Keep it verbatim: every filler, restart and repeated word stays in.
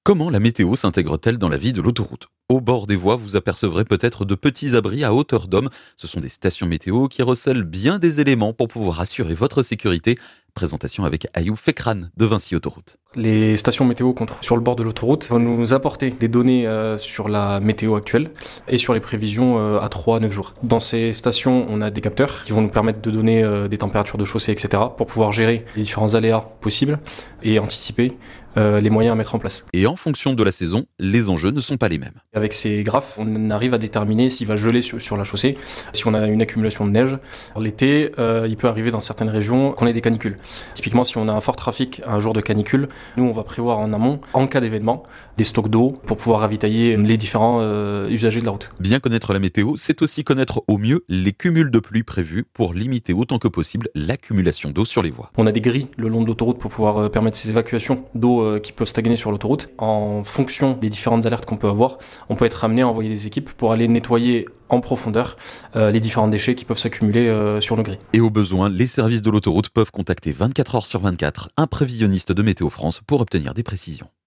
Comment la météo s'intègre-t-elle dans la vie de l'autoroute ? Au bord des voies, vous apercevrez peut-être de petits abris à hauteur d'homme. Ce sont des stations météo qui recèlent bien des éléments pour pouvoir assurer votre sécurité. Présentation avec Ayoub Fekran de Vinci Autoroute. Les stations météo qu'on trouve sur le bord de l'autoroute vont nous apporter des données euh, sur la météo actuelle et sur les prévisions euh, à trois à neuf jours. Dans ces stations, on a des capteurs qui vont nous permettre de donner euh, des températures de chaussée, et cetera pour pouvoir gérer les différents aléas possibles et anticiper euh, les moyens à mettre en place. Et en fonction de la saison, les enjeux ne sont pas les mêmes. Avec ces graphes, on arrive à déterminer s'il va geler sur, sur la chaussée, si on a une accumulation de neige. L'été, euh, il peut arriver dans certaines régions qu'on ait des canicules. Typiquement, si on a un fort trafic un jour de canicule, nous, on va prévoir en amont, en cas d'événement, des stocks d'eau pour pouvoir ravitailler les différents euh, usagers de la route. Bien connaître la météo, c'est aussi connaître au mieux les cumuls de pluie prévus pour limiter autant que possible l'accumulation d'eau sur les voies. On a des grilles le long de l'autoroute pour pouvoir euh, permettre ces évacuations d'eau euh, qui peuvent stagner sur l'autoroute. En fonction des différentes alertes qu'on peut avoir, on peut être amené à envoyer des équipes pour aller nettoyer en profondeur euh, les différents déchets qui peuvent s'accumuler euh, sur nos grilles. Et au besoin, les services de l'autoroute peuvent contacter vingt-quatre heures sur vingt-quatre un prévisionniste de Météo France pour obtenir des précisions.